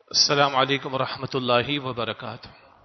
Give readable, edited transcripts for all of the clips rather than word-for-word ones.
السلام علیکم ورحمۃ اللہ وبرکاتہ۔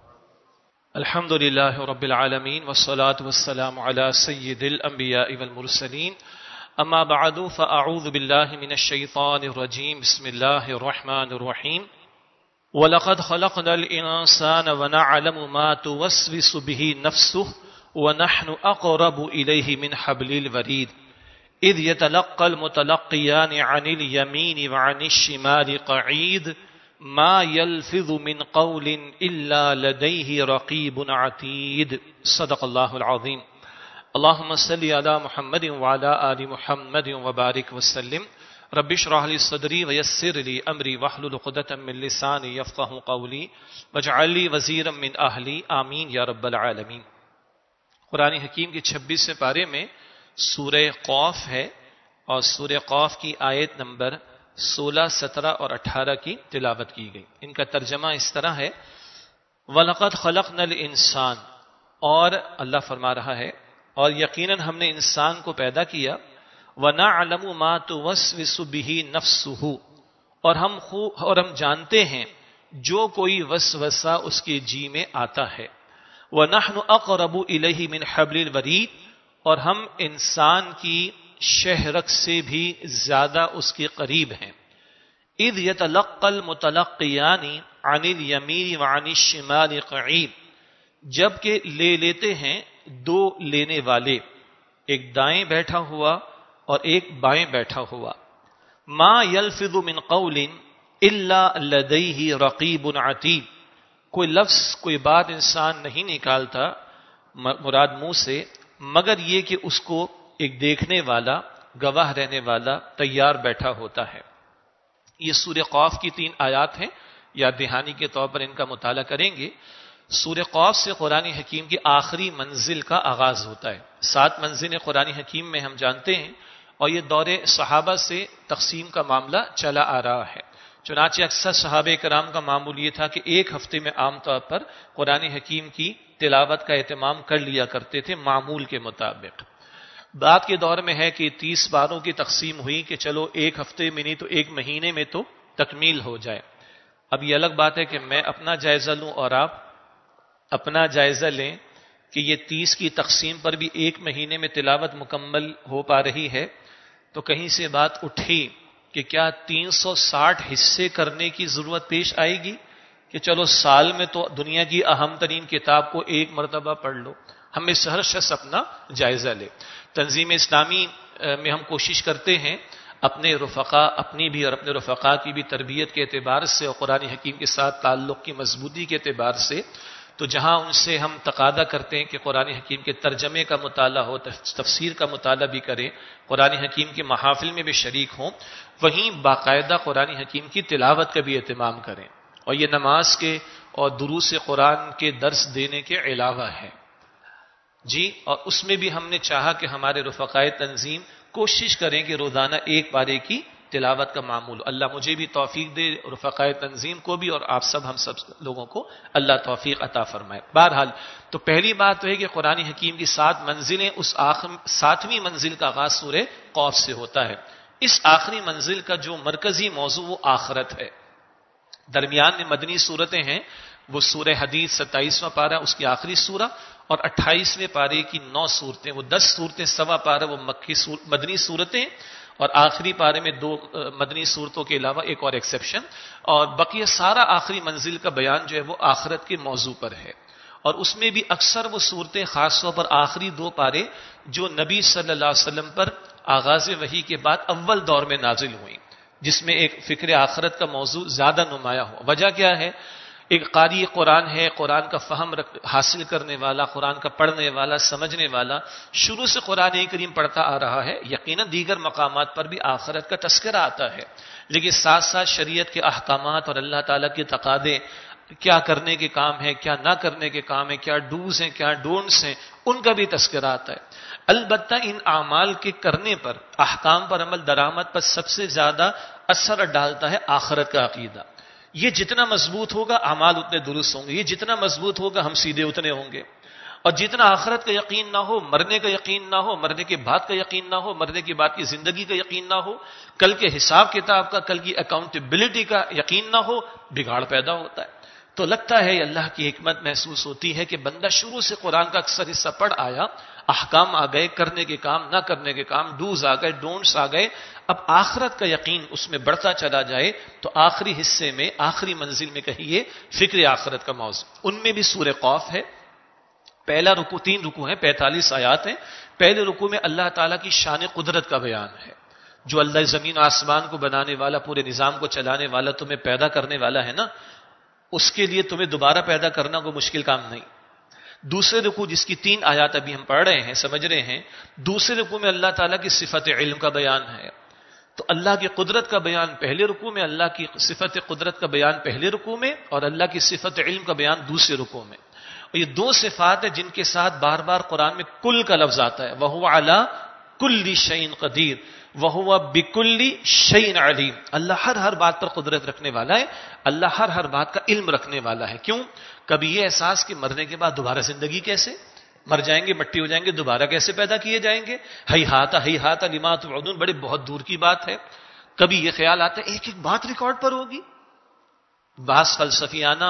الحمد للہ رب العالمین والصلاة والسلام علی سید الانبیاء والمرسلین، اما بعد فاعوذ باللہ من الشیطان الرجیم، بسم اللہ الرحمن الرحیم۔ وَلَقَدْ خَلَقْنَا الْإِنسَانَ وَنَعْلَمُ مَا تُوَسْوِسُ بِهِ نَفْسُهُ وَنَحْنُ أَقْرَبُ إِلَيْهِ مِنْ حَبْلِ الْوَرِيدِ إِذْ يَتَلَقَّى الْمُتَلَقِّيَانِ عَنِ الْيَمِينِ وَعَنِ الشِّمَالِ قَعِيدٌ ما يلفظ من قول الا لديه رقيب عتيد۔ صدق اللہ العظیم۔ اللهم صل على محمد وعلى آل محمد وبارک وسلم۔ رب اشرح لي صدری ويسر لي امری واحلل عقدة من لسانی يفقهوا قولی واجعل لي وزيرا من اہلی، آمین یا رب العالمین۔ قرآن حکیم کے 26ویں پارے میں سورہ قاف ہے، اور سورہ قاف کی آیت نمبر 16، 17 اور 18 کی تلاوت کی گئی۔ ان کا ترجمہ اس طرح ہے: وَلَقَدْ خَلَقْنَا الْإِنسَانَ، اور اللہ فرما رہا ہے اور یقیناً ہم نے انسان کو پیدا کیا، وَنَعْلَمُ مَا تُوَسْوِسُ بِهِ نَفْسُهُ، اور ہم جانتے ہیں جو کوئی وسوسہ اس کے جی میں آتا ہے، وَنَحْنُ أَقْرَبُ إِلَيْهِ مِنْ حَبْلِ الْوَرِيدِ، اور ہم انسان کی شہرک سے بھی زیادہ اس کے قریب ہیں۔ اذ يتلقى المتلقيان عن اليمين وعن الشمال قعيد، جبکہ لے لیتے ہیں دو لینے والے، ایک دائیں بیٹھا ہوا اور ایک بائیں بیٹھا ہوا۔ ما يلفظ من قول الا لديه رقيب عتيد، کوئی لفظ کوئی بات انسان نہیں نکالتا مراد منہ سے، مگر یہ کہ اس کو ایک دیکھنے والا، گواہ رہنے والا تیار بیٹھا ہوتا ہے۔ یہ سورہ قاف کی 3 آیات ہیں، یا دہانی کے طور پر ان کا مطالعہ کریں گے۔ سورہ قاف سے قرآن حکیم کی آخری منزل کا آغاز ہوتا ہے۔ 7 منزلیں قرآن حکیم میں ہم جانتے ہیں، اور یہ دور صحابہ سے تقسیم کا معاملہ چلا آ رہا ہے۔ چنانچہ اکثر صحابہ کرام کا معمول یہ تھا کہ ایک ہفتے میں عام طور پر قرآن حکیم کی تلاوت کا اہتمام کر لیا کرتے تھے معمول کے مطابق۔ بعد کے دور میں ہے کہ 30 باروں کی تقسیم ہوئی کہ چلو ایک ہفتے میں نہیں تو ایک مہینے میں تو تکمیل ہو جائے۔ اب یہ الگ بات ہے کہ میں اپنا جائزہ لوں اور آپ اپنا جائزہ لیں کہ یہ 30 کی تقسیم پر بھی ایک مہینے میں تلاوت مکمل ہو پا رہی ہے، تو کہیں سے بات اٹھی کہ کیا 360 حصے کرنے کی ضرورت پیش آئے گی کہ چلو سال میں تو دنیا کی اہم ترین کتاب کو ایک مرتبہ پڑھ لو۔ ہم میں سے ہر شخص اپنا جائزہ لے۔ تنظیم اسلامی میں ہم کوشش کرتے ہیں اپنے رفقا، اپنی بھی اور اپنے رفقا کی بھی تربیت کے اعتبار سے اور قرآن حکیم کے ساتھ تعلق کی مضبوطی کے اعتبار سے، تو جہاں ان سے ہم تقاضا کرتے ہیں کہ قرآن حکیم کے ترجمے کا مطالعہ ہو، تفسیر کا مطالعہ بھی کریں، قرآن حکیم کے محافل میں بھی شریک ہوں، وہیں باقاعدہ قرآن حکیم کی تلاوت کا بھی اہتمام کریں۔ اور یہ نماز کے اور دروس قرآن کے درس دینے کے علاوہ ہے جی۔ اور اس میں بھی ہم نے چاہا کہ ہمارے رفقائے تنظیم کوشش کریں کہ روزانہ ایک پارے کی تلاوت کا معمول۔ اللہ مجھے بھی توفیق دے، رفقائے تنظیم کو بھی، اور آپ سب ہم سب لوگوں کو اللہ توفیق عطا فرمائے۔ بہرحال تو پہلی بات تو ہے کہ قرآن حکیم کی 7 منزلیں، اس 7ویں منزل کا آغاز سورہ قاف سے ہوتا ہے۔ اس آخری منزل کا جو مرکزی موضوع وہ آخرت ہے۔ درمیان میں مدنی صورتیں ہیں، وہ سورہ حدید 27واں پارہ اس کی آخری سورہ، اور 28ویں پارے کی 9 صورتیں، وہ 10 صورتیں سوا پارہ وہ مدنی صورتیں، اور آخری پارے میں 2 مدنی صورتوں کے علاوہ ایک اور ایکسیپشن، اور بقیہ سارا آخری منزل کا بیان جو ہے وہ آخرت کے موضوع پر ہے۔ اور اس میں بھی اکثر وہ صورتیں، خاص طور پر آخری 2 پارے جو نبی صلی اللہ علیہ وسلم پر آغاز وحی کے بعد اول دور میں نازل ہوئیں، جس میں ایک فکر آخرت کا موضوع زیادہ نمایاں ہو۔ وجہ کیا ہے؟ ایک قاری قرآن ہے، قرآن کا فہم حاصل کرنے والا، قرآن کا پڑھنے والا، سمجھنے والا، شروع سے قرآن کریم پڑھتا آ رہا ہے، یقیناً دیگر مقامات پر بھی آخرت کا تذکرہ آتا ہے، لیکن ساتھ ساتھ شریعت کے احکامات اور اللہ تعالیٰ کے تقاضے، کیا کرنے کے کام ہے، کیا نہ کرنے کے کام ہے، کیا ڈوز ہیں، کیا ڈونٹس ہیں، ان کا بھی تذکرہ آتا ہے۔ البتہ ان اعمال کے کرنے پر، احکام پر عمل درآمد پر سب سے زیادہ اثر ڈالتا ہے آخرت کا عقیدہ۔ یہ جتنا مضبوط ہوگا اعمال اتنے درست ہوں گے، یہ جتنا مضبوط ہوگا ہم سیدھے اتنے ہوں گے۔ اور جتنا آخرت کا یقین نہ ہو، مرنے کا یقین نہ ہو، مرنے کے بعد کا یقین نہ ہو، مرنے کے بعد کی زندگی کا یقین نہ ہو، کل کے حساب کتاب کا، کل کی اکاؤنٹیبلٹی کا یقین نہ ہو، بگاڑ پیدا ہوتا ہے۔ تو لگتا ہے اللہ کی حکمت محسوس ہوتی ہے کہ بندہ شروع سے قرآن کا اکثر حصہ پڑھ آیا، احکام آ گئے، کرنے کے کام، نہ کرنے کے کام، ڈوز آ گئے، ڈونٹس آ گئے، اب آخرت کا یقین اس میں بڑھتا چلا جائے تو آخری حصے میں، آخری منزل میں کہیے فکر آخرت کا موضوع۔ ان میں بھی سورہ قاف ہے۔ پہلا رکوع، 3 رکوع ہیں، 45 آیات ہیں۔ پہلے رکوع میں اللہ تعالیٰ کی شان قدرت کا بیان ہے۔ جو اللہ زمین و آسمان کو بنانے والا، پورے نظام کو چلانے والا، تمہیں پیدا کرنے والا ہے نا، اس کے لیے تمہیں دوبارہ پیدا کرنا کوئی مشکل کام نہیں۔ دوسرے رکوع جس کی 3 آیات ابھی ہم پڑھ رہے ہیں، سمجھ رہے ہیں، دوسرے رکوع میں اللہ تعالیٰ کی صفت علم کا بیان ہے۔ تو اللہ کی قدرت کا بیان پہلے رکوع میں، اللہ کی صفت قدرت کا بیان پہلے رکوع میں، اور اللہ کی صفت علم کا بیان دوسرے رکوع میں۔ اور یہ 2 صفات ہیں جن کے ساتھ بار بار قرآن میں کل کا لفظ آتا ہے، وَهُوَ عَلَى كُلِّ شَيْءٍ قَدِيرٌ وَهُوَ بِكُلِّ شَيْءٍ عَلِيمٌ۔ اللہ ہر بات پر قدرت رکھنے والا ہے، اللہ ہر بات کا علم رکھنے والا ہے۔ کیوں؟ کبھی یہ احساس کہ مرنے کے بعد دوبارہ زندگی کیسے، مر جائیں گے، مٹی ہو جائیں گے، دوبارہ کیسے پیدا کیے جائیں گے، ہیہات لما توعدون، بڑے بہت دور کی بات ہے۔ کبھی یہ خیال آتا ہے ایک بات ریکارڈ پر ہوگی۔ بعض فلسفیانہ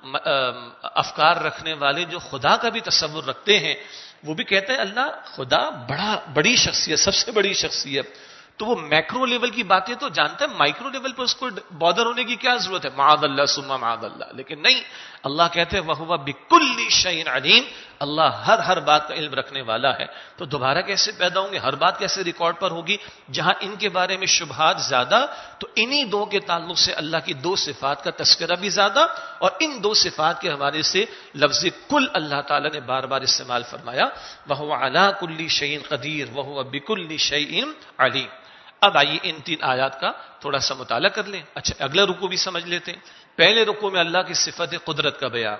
افکار رکھنے والے جو خدا کا بھی تصور رکھتے ہیں، وہ بھی کہتے ہیں اللہ خدا بڑی شخصیت، سب سے بڑی شخصیت، تو وہ میکرو لیول کی باتیں تو جانتا ہے، مائکرو لیول پر اس کو بادر ہونے کی کیا ضرورت ہے، معاذ اللہ ثم معاذ اللہ۔ لیکن نہیں، اللہ کہتے ہیں وَهُوَ بِكُلِّ شَيْءٍ عَلِيمٌ، اللہ ہر بات کا علم رکھنے والا ہے۔ تو دوبارہ کیسے پیدا ہوں گے، ہر بات کیسے ریکارڈ پر ہوگی؟ جہاں ان کے بارے میں شبہات زیادہ، تو انہی 2 کے تعلق سے اللہ کی 2 صفات کا تذکرہ بھی زیادہ، اور ان 2 صفات کے حوالے سے لفظ کل اللہ تعالیٰ نے بار بار استعمال فرمایا، وَهُوَ عَلَى كُلِّ شَيْءٍ قَدِيرٌ وَهُوَ بِكُلِّ شَيْءٍ عَلِيمٌ۔ اب آئیے ان 3 آیات کا تھوڑا سا مطالعہ کر لیں۔ اچھا، اگلا رکوع بھی سمجھ لیتے ہیں۔ پہلے رکوع میں اللہ کی صفت قدرت کا بیان،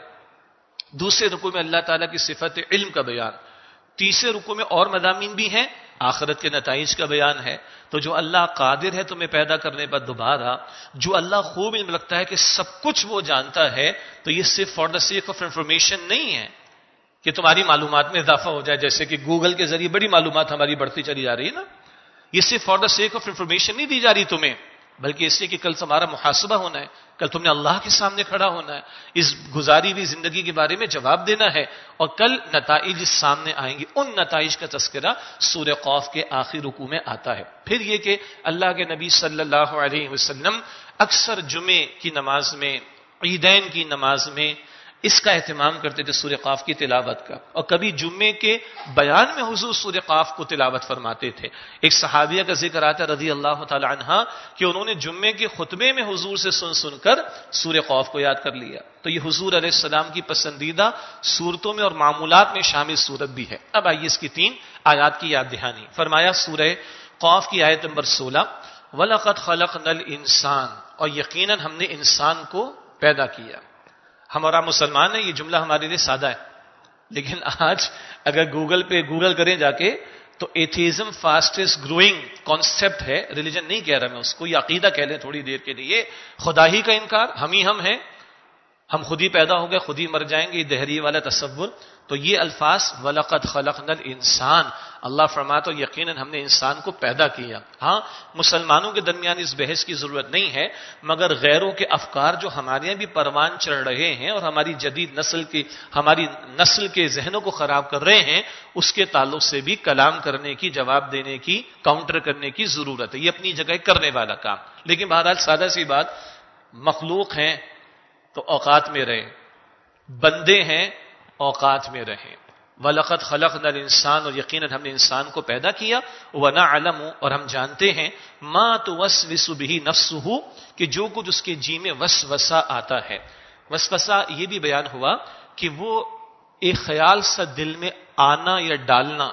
دوسرے رکوع میں اللہ تعالیٰ کی صفت علم کا بیان، تیسرے رکوع میں اور مضامین بھی ہیں، آخرت کے نتائج کا بیان ہے۔ تو جو اللہ قادر ہے تمہیں پیدا کرنے پر دوبارہ، جو اللہ خوب علم رکھتا ہے کہ سب کچھ وہ جانتا ہے، تو یہ صرف for the sake of information نہیں ہے کہ تمہاری معلومات میں اضافہ ہو جائے، جیسے کہ گوگل کے ذریعے بڑی معلومات ہماری بڑھتی چلی جا رہی ہے نا۔ یہ صرف for the sake of information نہیں دی جا رہی تمہیں، بلکہ اس لیے کہ کل تمہارا محاسبہ ہونا ہے، کل تم نے اللہ کے سامنے کھڑا ہونا ہے، اس گزاری ہوئی زندگی کے بارے میں جواب دینا ہے، اور کل نتائج سامنے آئیں گے۔ ان نتائج کا تذکرہ سورہ قاف کے آخری رکوع میں آتا ہے۔ پھر یہ کہ اللہ کے نبی صلی اللہ علیہ وسلم اکثر جمعے کی نماز میں، عیدین کی نماز میں اس کا اہتمام کرتے تھے، سورہ قاف کی تلاوت کا، اور کبھی جمعے کے بیان میں حضور سورہ قاف کو تلاوت فرماتے تھے۔ ایک صحابیہ کا ذکر آتا ہے رضی اللہ تعالی عنہا کہ انہوں نے جمعے کے خطبے میں حضور سے سن کر سورہ قاف کو یاد کر لیا۔ تو یہ حضور علیہ السلام کی پسندیدہ صورتوں میں اور معمولات میں شامل صورت بھی ہے۔ اب آئیے اس کی 3 آیات کی یاد دہانی۔ فرمایا سورہ قاف کی آیت نمبر 16، وَلَقَدْ خَلَقْنَا الْإِنسَانَ، اور یقیناً ہم نے انسان کو پیدا کیا۔ ہمارا مسلمان ہے، یہ جملہ ہمارے لیے سادہ ہے، لیکن آج اگر گوگل پہ گوگل کریں جا کے تو ایتھیزم فاسٹسٹ گروئنگ کانسیپٹ ہے، ریلیجن نہیں کہہ رہا میں اس کو، یہ عقیدہ کہہ لیں تھوڑی دیر کے لیے، خدا ہی کا انکار، ہم ہیں، ہم خود ہی پیدا ہو گئے، خود ہی مر جائیں گے، یہ دہری والا تصور۔ تو یہ الفاظ وَلَقَدْ خَلَقْنَا الْإِنسَانَ، اللہ فرماتا ہے یقیناً ہم نے انسان کو پیدا کیا۔ ہاں، مسلمانوں کے درمیان اس بحث کی ضرورت نہیں ہے، مگر غیروں کے افکار جو ہمارے یہاں بھی پروان چڑھ رہے ہیں اور ہماری جدید ہماری نسل کے ذہنوں کو خراب کر رہے ہیں، اس کے تعلق سے بھی کلام کرنے کی، جواب دینے کی، کاؤنٹر کرنے کی ضرورت ہے۔ یہ اپنی جگہ کرنے والا کام، لیکن بہرحال سادہ سی بات، مخلوق ہیں تو اوقات میں رہے، بندے ہیں اوقات میں رہیں۔ وَلَقَدْ خَلَقْنَا الْإِنسَانَ، اور یقیناً ہم نے انسان کو پیدا کیا، وَنَعْلَمُ، اور ہم جانتے ہیں، مَا تُوَسْوِسُ بِهِ نَفْسُهُ، کہ جو کچھ اس کے جی میں وسوسہ آتا ہے۔ وسوسہ یہ بھی بیان ہوا کہ وہ ایک خیال سا دل میں آنا یا ڈالنا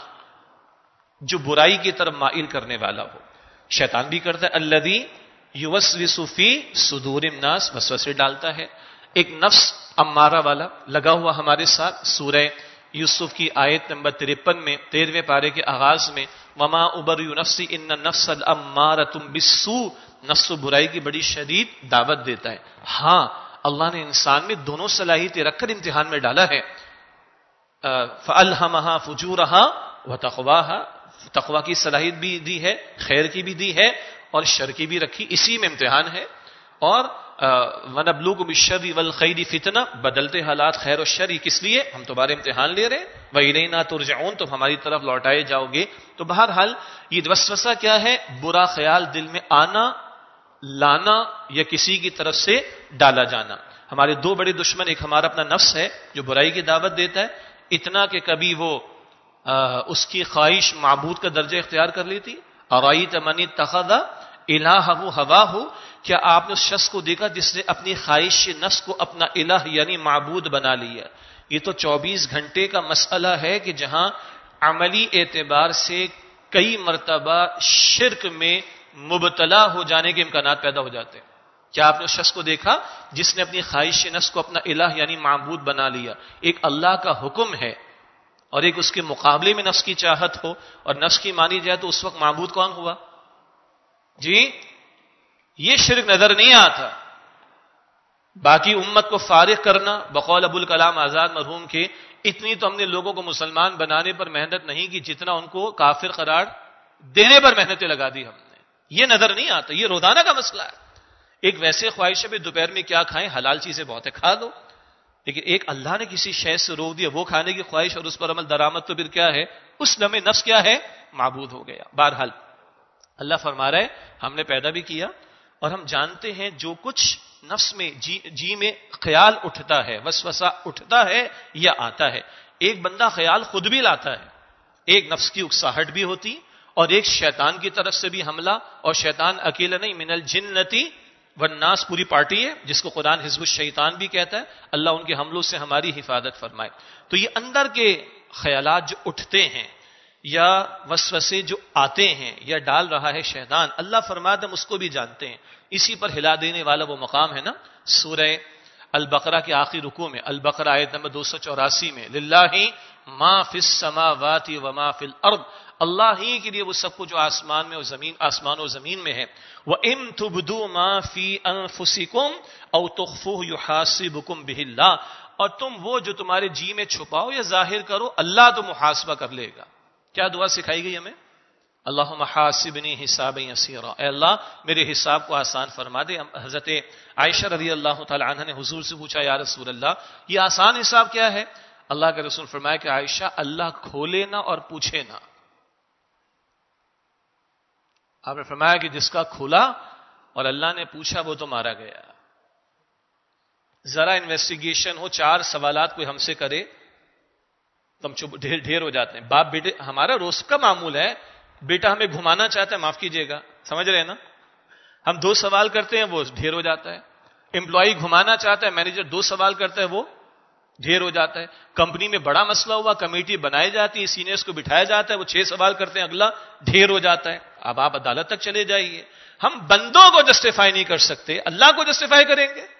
جو برائی کی طرف مائل کرنے والا ہو، شیطان بھی کرتا ہے، الَّذِي يُوَسْوِسُ فِي صُدُورِ النَّاسِ، وسوسے ڈالتا ہے۔ ایک نفس امارہ والا لگا ہوا ہمارے ساتھ، سورہ یوسف کی آیت نمبر 53 میں 13ویں پارے کے آغاز میں، وما ابرئ نفسی ان النفس الامارۃ بالسوء، نفس و برائی کی بڑی شدید دعوت دیتا ہے۔ ہاں، اللہ نے انسان میں دونوں صلاحیتیں رکھ کر امتحان میں ڈالا ہے، فَأَلْهَمَهَا فُجُورَهَا وَتَقْوَاهَا، تقوی کی صلاحیت بھی دی ہے، خیر کی بھی دی ہے اور شر کی بھی رکھی، اسی میں امتحان ہے. اور وَنَبْلُوكُم بِالشَّرِّ وَالْخَيْرِ فِتْنَہ، بدلتے حالات خیر و شر کس لیے؟ ہم تمہارے امتحان لے رہے ہیں. وَإِلَيْنَا تُرْجَعُونَ، تم ہماری طرف لوٹائے جاؤ گے. تو بہرحال یہ وسوسہ کیا ہے؟ برا خیال دل میں آنا، لانا یا کسی کی طرف سے ڈالا جانا. ہمارے دو بڑے دشمن، ایک ہمارا اپنا نفس ہے جو برائی کی دعوت دیتا ہے، اتنا کہ کبھی وہ اس کی خواہش معبود کا درجہ اختیار کر لیتی. أَرَأَيْتَ مَنِ اتَّخَذَ إِلَٰهَهُ هَوَاهُ، کیا آپ نے اس شخص کو دیکھا جس نے اپنی خواہش نفس کو اپنا الہ یعنی معبود بنا لیا؟ یہ تو 24 گھنٹے کا مسئلہ ہے کہ جہاں عملی اعتبار سے کئی مرتبہ شرک میں مبتلا ہو جانے کے امکانات پیدا ہو جاتے ہیں. کیا آپ نے اس شخص کو دیکھا جس نے اپنی خواہش نفس کو اپنا الہ یعنی معبود بنا لیا؟ ایک اللہ کا حکم ہے اور ایک اس کے مقابلے میں نفس کی چاہت ہو، اور نفس کی مانی جائے تو اس وقت معبود کون ہوا؟ جی یہ شرک نظر نہیں آتا. باقی امت کو فارغ کرنا، بقول ابوالکلام آزاد مرحوم کے، اتنی تو ہم نے لوگوں کو مسلمان بنانے پر محنت نہیں کی جتنا ان کو کافر قرار دینے پر محنتیں لگا دی ہم نے. یہ نظر نہیں آتا، یہ روزانہ کا مسئلہ ہے. ایک ویسے خواہش ہے دوپہر میں کیا کھائیں، حلال چیزیں بہت ہے کھا دو، لیکن ایک اللہ نے کسی شے سے روک دیا وہ کھانے کی خواہش اور اس پر عمل درآمد، تو پھر کیا ہے؟ اس لمحے نفس کیا ہے؟ معبود ہو گیا. بہرحال اللہ فرما رہا ہے ہم نے پیدا بھی کیا اور ہم جانتے ہیں جو کچھ نفس میں جی میں خیال اٹھتا ہے، وسوسہ اٹھتا ہے یا آتا ہے. ایک بندہ خیال خود بھی لاتا ہے، ایک نفس کی اکساہٹ بھی ہوتی اور ایک شیطان کی طرف سے بھی حملہ. اور شیطان اکیلا نہیں، من الجنتی والناس پوری پارٹی ہے جس کو قرآن حزب الشیطان بھی کہتا ہے. اللہ ان کے حملوں سے ہماری حفاظت فرمائے. تو یہ اندر کے خیالات جو اٹھتے ہیں یا وسوسے جو آتے ہیں یا ڈال رہا ہے شیطان، اللہ فرماتا ہم اس کو بھی جانتے ہیں. اسی پر ہلا دینے والا وہ مقام ہے نا سورہ البقرہ کے آخری رکوع میں، البقرہ آیت نمبر 284 میں، للہ ما فی السماوات وما فی الارض، اللہ ہی کے لیے وہ سب کچھ جو آسمان میں اور زمین، آسمان اور زمین میں ہے. وَإِن تُبْدُوا مَا فِي أَنفُسِكُمْ أَوْ تُخْفُوهُ يُحَاسِبُكُم بِهِ اللَّهُ، اور تم وہ جو تمہارے جی میں چھپاؤ یا ظاہر کرو، اللہ تو محاسبہ کر لے گا. کیا دعا سکھائی گئی ہمیں؟ اللہم حاسبنی حسابا یسیرا، اے اللہ میرے حساب کو آسان فرما دے. حضرت عائشہ رضی اللہ تعالی عنہ نے حضور سے پوچھا یا رسول اللہ یہ آسان حساب کیا ہے؟ اللہ کے رسول فرمایا کہ عائشہ اللہ کھولے نہ اور پوچھے نہ. آپ نے فرمایا کہ جس کا کھلا اور اللہ نے پوچھا وہ تو مارا گیا. ذرا انویسٹیگیشن ہو، 4 سوالات کوئی ہم سے کرے تم چپ ڈھیر ہو جاتے ہیں. باپ بیٹے، ہمارا روز کا معمول ہے، بیٹا ہمیں گھمانا چاہتا ہے، معاف کیجئے گا، سمجھ رہے ہیں نا، ہم 2 سوال کرتے ہیں وہ ڈھیر ہو جاتا ہے. امپلائی گھمانا چاہتا ہے، مینیجر 2 سوال کرتا ہے وہ ڈھیر ہو جاتا ہے. کمپنی میں بڑا مسئلہ ہوا، کمیٹی بنائی جاتی ہے، سینئرز کو بٹھایا جاتا ہے، وہ 6 سوال کرتے ہیں، اگلا ڈھیر ہو جاتا ہے. اب آپ عدالت تک چلے جائیے. ہم بندوں کو جسٹیفائی نہیں کر سکتے، اللہ کو جسٹیفائی کریں گے؟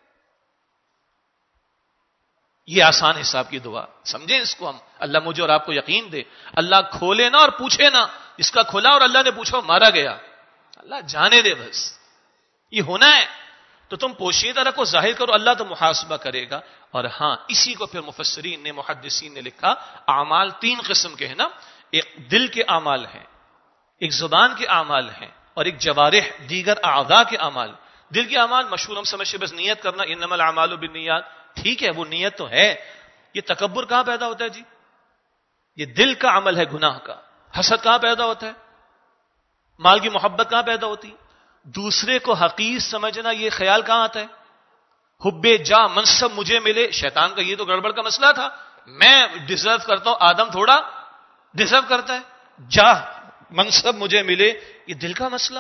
یہ آسان حساب کی دعا سمجھیں اس کو ہم. اللہ مجھے اور آپ کو یقین دے، اللہ کھولے نہ اور پوچھے نہ. اس کا کھلا اور اللہ نے پوچھا مارا گیا، اللہ جانے دے بس. یہ ہونا ہے تو تم پوشیدہ رکھو، ظاہر کرو، اللہ تو محاسبہ کرے گا. اور ہاں اسی کو پھر مفسرین نے، محدثین نے لکھا اعمال 3 قسم کے ہیں نا. ایک دل کے اعمال ہیں، ایک زبان کے اعمال ہیں، اور ایک جوارح دیگر اعضاء کے اعمال. دل کے اعمال مشہور ہم سمجھتے بس نیت کرنا، انما الاعمال بالنیات، ٹھیک ہے وہ نیت تو ہے. یہ تکبر کہاں پیدا ہوتا ہے جی؟ یہ دل کا عمل ہے گناہ کا. حسد کہاں پیدا ہوتا ہے؟ مال کی محبت کہاں پیدا ہوتی؟ دوسرے کو حقیر سمجھنا، یہ خیال کہاں آتا ہے؟ حب جا، منصب مجھے ملے. شیطان کا یہ تو گڑبڑ کا مسئلہ تھا، میں ڈیزرو کرتا ہوں، آدم تھوڑا ڈیزرو کرتا ہے. جا، منصب مجھے ملے، یہ دل کا مسئلہ.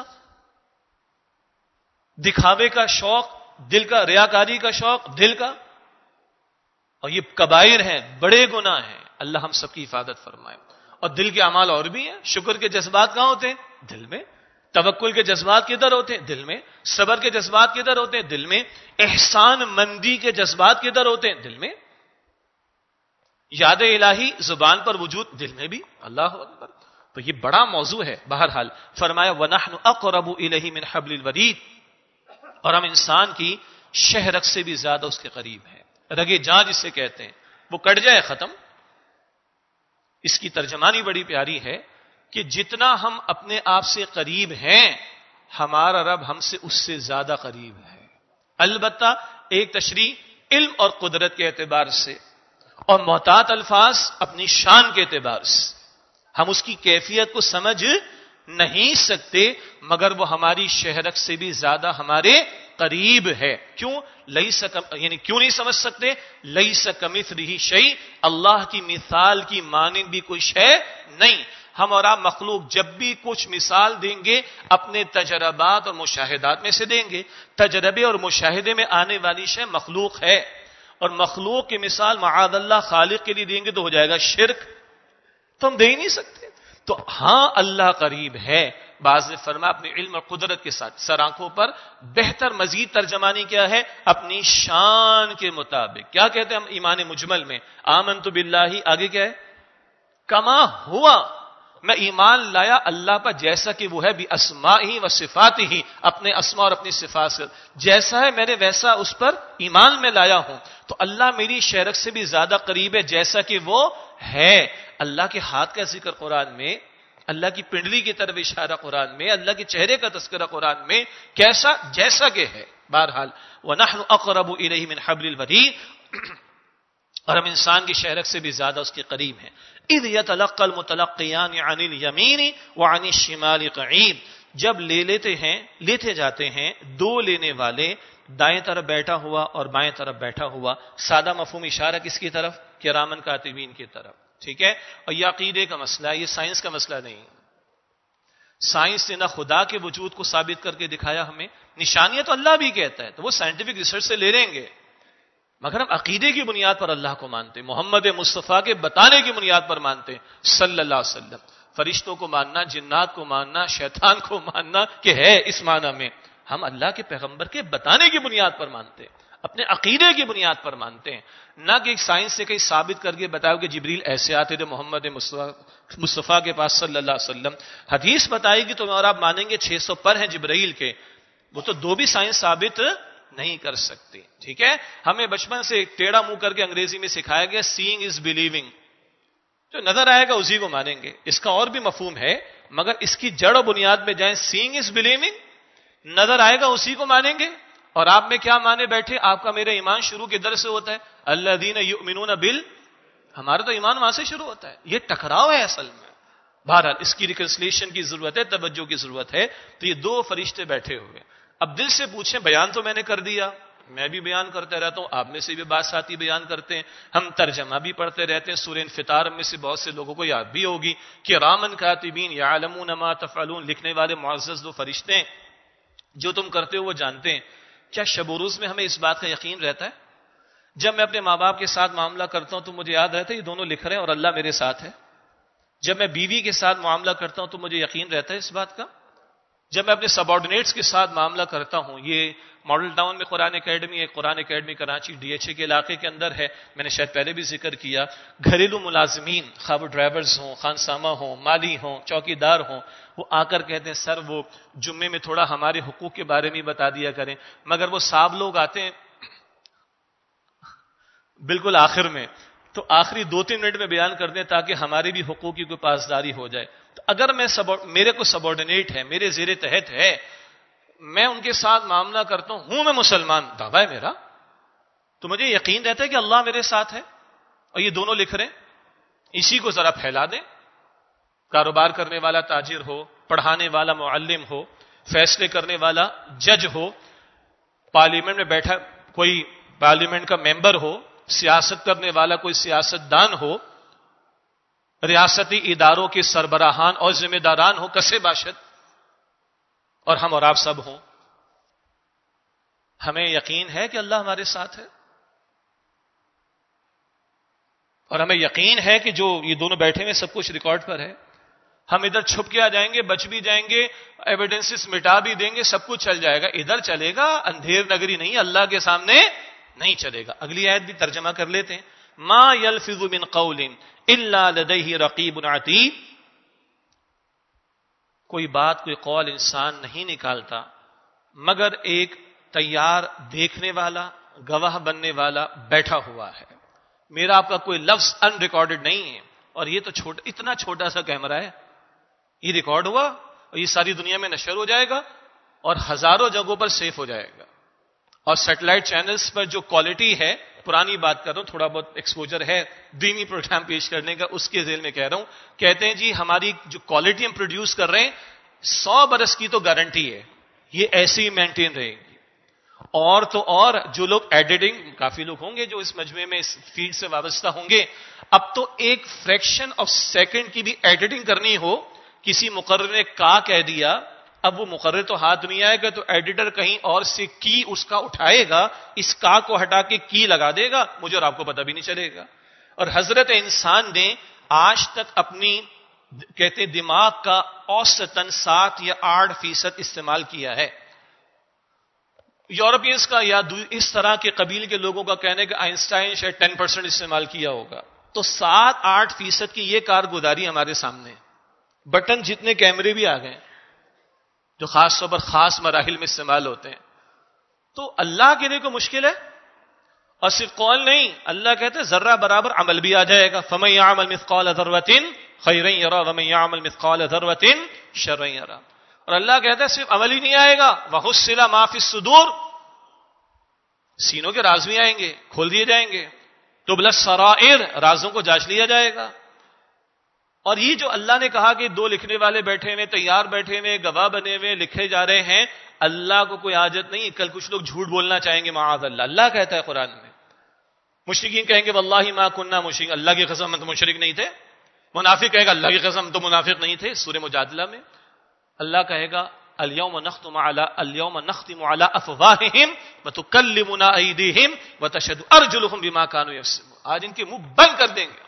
دکھاوے کا شوق دل کا، ریاکاری کا شوق دل کا. اور یہ کبائر ہیں، بڑے گناہ ہیں. اللہ ہم سب کی حفاظت فرمائے. اور دل کے اعمال اور بھی ہیں. شکر کے جذبات کہاں ہوتے ہیں؟ دل میں. توکل کے جذبات کدھر ہوتے ہیں؟ دل میں. صبر کے جذبات کدھر ہوتے ہیں؟ دل میں. احسان مندی کے جذبات کدھر ہوتے ہیں؟ دل میں. یاد الہی زبان پر وجود، دل میں بھی. اللہ اکبر. تو یہ بڑا موضوع ہے. بہرحال فرمایا وَنَحْنُ أَقْرَبُ إِلَيْهِ مِنْ حَبْلِ الْوَرِيدِ، اور ہم انسان کی شہرگ سے بھی زیادہ اس کے قریب ہیں. رگے جان جسے کہتے ہیں، وہ کٹ جائے ختم، اس کی ترجمانی بڑی پیاری ہے کہ جتنا ہم اپنے آپ سے قریب ہیں ہمارا رب ہم سے اس سے زیادہ قریب ہے. البتہ ایک تشریح علم اور قدرت کے اعتبار سے اور محتاط الفاظ اپنی شان کے اعتبار سے ہم اس کی کیفیت کو سمجھ نہیں سکتے، مگر وہ ہماری شہرت سے بھی زیادہ ہمارے قریب ہے. کیوں یعنی کیوں نہیں سمجھ سکتے؟ لیس کمثلہ شیء، اللہ کی مثال کی مانند بھی کوئی شے نہیں. ہم اور آپ مخلوق جب بھی کچھ مثال دیں گے اپنے تجربات اور مشاہدات میں سے دیں گے. تجربے اور مشاہدے میں آنے والی شے مخلوق ہے، اور مخلوق کی مثال معاذ اللہ خالق کے لیے دیں گے تو ہو جائے گا شرک، تو ہم دے ہی نہیں سکتے. تو ہاں اللہ قریب ہے. بعض نے فرمایا اپنے علم اور قدرت کے ساتھ سر آنکھوں پر. بہتر مزید ترجمانی کیا ہے؟ اپنی شان کے مطابق. کیا کہتے ہیں ہم ایمان مجمل میں؟ آمنت باللہ، آگے کیا ہے؟ کما ہوا، میں ایمان لایا اللہ پر جیسا کہ وہ ہے، باسمائہ و صفاتہ، اپنے اسماء اور اپنی صفات سے جیسا ہے میرے ویسا اس پر ایمان میں لایا ہوں. تو اللہ میری شرک سے بھی زیادہ قریب ہے جیسا کہ وہ ہے. اللہ کے ہاتھ کا ذکر قرآن میں، اللہ کی پنڈلی کی طرف اشارہ قرآن میں، اللہ کے چہرے کا تذکرہ قرآن میں، کیسا؟ جیسا کہ ہے. بہرحال وَنَحْنُ أَقْرَبُ إِلَيْهِ مِنْ حَبْلِ الْوَرِيدِ، اور ہم انسان کی شہرت سے بھی زیادہ اس کے قریب ہیں. اذ يتلقى المتلقيان عن اليمين وعن الشمال قعيد، جب لیتے جاتے ہیں دو لینے والے، دائیں طرف بیٹھا ہوا اور بائیں طرف بیٹھا ہوا. سادہ مفہوم اشارہ کس کی طرف؟ کرامن کاتبین کی طرف. ٹھیک ہے. اور یہ عقیدے کا مسئلہ ہے، یہ سائنس کا مسئلہ نہیں. سائنس نے نہ خدا کے وجود کو ثابت کر کے دکھایا ہمیں، نشانیاں تو اللہ بھی کہتا ہے، تو وہ سائنٹیفک ریسرچ سے لے لیں گے، مگر ہم عقیدے کی بنیاد پر اللہ کو مانتے، محمد مصطفیٰ کے بتانے کی بنیاد پر مانتے صلی اللہ علیہ وسلم. فرشتوں کو ماننا، جنات کو ماننا، شیطان کو ماننا کہ ہے اس معنی میں، ہم اللہ کے پیغمبر کے بتانے کی بنیاد پر مانتے، اپنے عقیدے کی بنیاد پر مانتے ہیں، نہ کہ سائنس سے کہیں ثابت کر کے بتاؤ کہ جبریل ایسے آتے تھے محمد مصطفیٰ کے پاس صلی اللہ علیہ وسلم. حدیث بتائے گی تو اور آپ مانیں گے 600 پر ہیں جبرائیل کے، وہ تو دو بھی سائنس ثابت نہیں کر سکتی. ٹھیک ہے. ہمیں بچپن سے ٹیڑھا منہ کر کے انگریزی میں سکھایا گیا سیئنگ از بلیونگ، جو نظر آئے گا اسی کو مانیں گے. اس کا اور بھی مفہوم ہے، مگر اس کی جڑ و بنیاد میں جائیں، سیئنگ از بلیونگ، نظر آئے گا اسی کو مانیں گے. اور آپ میں کیا مانے بیٹھے؟ آپ کا میرا ایمان شروع کے در سے ہوتا ہے، الذین یؤمنون بال، ہمارا تو ایمان وہاں سے شروع ہوتا ہے. یہ ٹکراؤ ہے اصل میں. بہرحال اس کی ریکنسلیشن کی ضرورت ہے، توجہ کی ضرورت ہے. تو یہ دو فرشتے بیٹھے ہوئے. اب دل سے پوچھیں، بیان تو میں نے کر دیا، میں بھی بیان کرتا رہتا ہوں، آپ میں سے بھی بعض ساتھی بیان کرتے ہیں، ہم ترجمہ بھی پڑھتے رہتے ہیں. سورہ انفطار میں سے بہت سے لوگوں کو یاد بھی ہوگی کہ رامن کاتبین یعلمون ما تفعلون، لکھنے والے معزز دو فرشتے ہیں، جو تم کرتے ہو وہ جانتے ہیں. کیا شب و روز میں ہمیں اس بات کا یقین رہتا ہے؟ جب میں اپنے ماں باپ کے ساتھ معاملہ کرتا ہوں تو مجھے یاد رہتا ہے یہ دونوں لکھ رہے ہیں اور اللہ میرے ساتھ ہے. جب میں بیوی کے ساتھ معاملہ کرتا ہوں تو مجھے یقین رہتا ہے اس بات کا. جب میں اپنے سب آرڈینیٹس کے ساتھ معاملہ کرتا ہوں، یہ ماڈل ٹاؤن میں قرآن اکیڈمی ہے، Quran academy Karachi D H A کے علاقے کے اندر ہے، میں نے شاید پہلے بھی ذکر کیا. گھریلو ملازمین، خواہ وہ ڈرائیورز ہوں، خانسامہ ہوں، مالی ہوں، چوکی دار ہوں، وہ آ کر کہتے ہیں سر وہ جمعے میں تھوڑا ہمارے حقوق کے بارے میں بتا دیا کریں. مگر وہ صاحب لوگ آتے ہیں بالکل آخر میں، تو آخری 2-3 منٹ میں بیان کر دیں تاکہ ہماری بھی حقوق کی کوئی پاسداری ہو جائے. تو اگر میرے کو سب آرڈینیٹ ہے، میرے زیر تحت ہے، میں ان کے ساتھ معاملہ کرتا ہوں، میں مسلمان، دعویٰ ہے میرا، تو مجھے یقین رہتا ہے کہ اللہ میرے ساتھ ہے اور یہ دونوں لکھ رہے ہیں. اسی کو ذرا پھیلا دیں. کاروبار کرنے والا تاجر ہو، پڑھانے والا معلم ہو، فیصلے کرنے والا جج ہو، پارلیمنٹ میں بیٹھا کوئی پارلیمنٹ کا ممبر ہو، سیاست کرنے والا کوئی سیاست دان ہو، ریاستی اداروں کے سربراہان اور ذمہ داران ہو، کسے باشد، اور ہم اور آپ سب ہوں، ہمیں یقین ہے کہ اللہ ہمارے ساتھ ہے. اور ہمیں یقین ہے کہ جو یہ دونوں بیٹھے ہوئے سب کچھ ریکارڈ پر ہے. ہم ادھر چھپ کے آ جائیں گے، بچ بھی جائیں گے، ایویڈنسز مٹا بھی دیں گے، سب کچھ چل جائے گا. ادھر چلے گا، اندھیر نگری نہیں، اللہ کے سامنے نہیں چلے گا. اگلی آیت بھی ترجمہ کر لیتے ہیں. ما یلفظ من قول الا لدیہ رقیب عتید، کوئی بات کوئی قول انسان نہیں نکالتا مگر ایک تیار دیکھنے والا، گواہ بننے والا بیٹھا ہوا ہے. میرا آپ کا کوئی لفظ ان ریکارڈڈ نہیں ہے، اور یہ تو اتنا چھوٹا سا کیمرہ ہے، یہ ریکارڈ ہوا اور یہ ساری دنیا میں نشر ہو جائے گا اور ہزاروں جگہوں پر سیف ہو جائے گا. اور سیٹلائٹ چینلز پر جو کوالٹی ہے، پرانی بات کر رہا ہوں، تھوڑا بہت ایکسپوجر ہے دینی پروگرام پیش کرنے کا، اس کے ذیل میں کہہ رہا ہوں. کہتے ہیں جی ہماری جو کوالٹی ہم پروڈیوس کر رہے ہیں 100 برس کی تو گارنٹی ہے، یہ ایسی ہی مینٹین رہے گی. اور تو اور جو لوگ ایڈیٹنگ، کافی لوگ ہوں گے جو اس مجموعے میں اس فیلڈ سے وابستہ ہوں گے، اب تو ایک فریکشن آف سیکنڈ کی بھی ایڈیٹنگ کرنی ہو، کسی مقرر نے کا کہہ دیا، اب وہ مقرر تو ہاتھ نہیں آئے گا، تو ایڈیٹر کہیں اور سے کی اس کا اٹھائے گا، اس کا کو ہٹا کے کی لگا دے گا، مجھے اور آپ کو پتہ بھی نہیں چلے گا. اور حضرت انسان نے آج تک اپنی کہتے دماغ کا اوسطاً 7 یا 8% استعمال کیا ہے. یورپینز کا یا اس طرح کے قبیل کے لوگوں کا کہنا ہے کہ آئنسٹائن شاید 10% استعمال کیا ہوگا. تو 7-8% کی یہ کارگزاری ہمارے سامنے ہے. بٹن جتنے کیمرے بھی آ گئے جو خاص طور پر خاص مراحل میں استعمال ہوتے ہیں. تو اللہ کے لیے کوئی مشکل ہے؟ اور صرف قول نہیں، اللہ کہتے ہیں ذرہ برابر عمل بھی آ جائے گا. فَمَن يَعْمَلْ مِثْقَالَ ذَرَّةٍ خَيْرًا يَرَهُ وَمَن يَعْمَلْ مِثْقَالَ ذَرَّةٍ شَرًّا يَرَهُ. اور اللہ کہتا ہے صرف عمل ہی نہیں آئے گا، وَحُصِّلَ مَا فِي الصُّدُورِ، سینوں کے راز بھی آئیں گے، کھول دیے جائیں گے. تُبْلَى السَّرَائِرُ، رازوں کو جانچ لیا جائے گا. اور یہ جو اللہ نے کہا کہ 2 لکھنے والے بیٹھے ہوئے، تیار بیٹھے ہوئے، گواہ بنے ہوئے، لکھے جا رہے ہیں، اللہ کو کوئی حاجت نہیں. کل کچھ لوگ جھوٹ بولنا چاہیں گے، معاذ اللہ. اللہ کہتا ہے قرآن میں، مشرکین کہیں گے واللہ ما کننا مشرکین، اللہ کی قسم ہم تو مشرک نہیں تھے. منافق کہے گا اللہ کی قسم ہم تو منافق نہیں تھے. سورہ مجادلہ میں اللہ کہے گا اليوم نختم على افواههم وتكلمنا ايديهم وتشهد ارجلهم بما كانوا يكسبون. آج ان کے منہ بند کر دیں گے،